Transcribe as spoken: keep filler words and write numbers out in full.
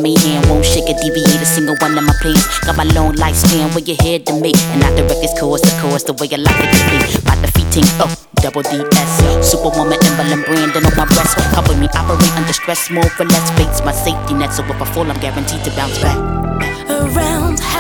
mayhem. Won't shake or deviate a single one of my plans. Got my long lifespan where you're here to me. And I direct this course, the course, the way I like it to be. By defeating, oh, double D S. Superwoman, emblem, branding on my breast. Cover me, operate under stress, more or less. Fate's my safety net, so if I fall, I'm guaranteed to bounce back. Around